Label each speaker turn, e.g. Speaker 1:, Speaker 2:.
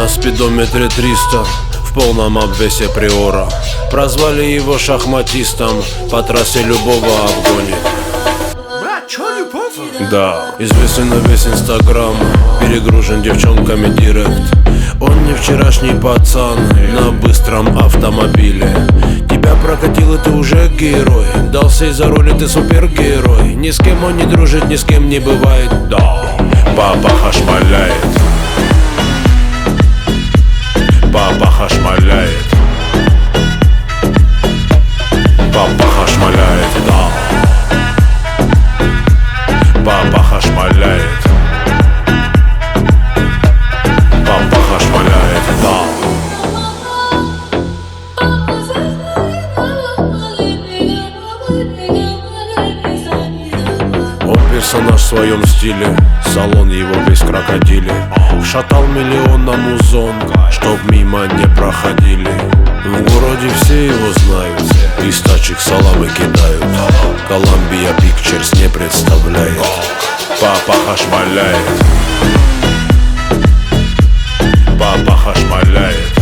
Speaker 1: На спидометре 300, в полном обвесе приора. Прозвали его шахматистом, по трассе любого обгонит. Да, известен на весь Инстаграм, перегружен девчонками директ. Он не вчерашний пацан на быстром автомобиле. Тебя прокатил, и ты уже герой. Дался из-за роли, ты супергерой. Ни с кем он не дружит, ни с кем не бывает. Да, папа хашмаляет. Папа хашмаляет. Папа хашмаляет, да. Папа хашмаляет. Папа хашмаляет, да. Он персонаж в своем стиле, салон его весь крокодили. Шатал миллион на музон, чтоб мимо не проходили. В городе все его знают, из тачек саламы кидают. Columbia Pictures не представляет. Папа хашмаляет. Папа хашмаляет.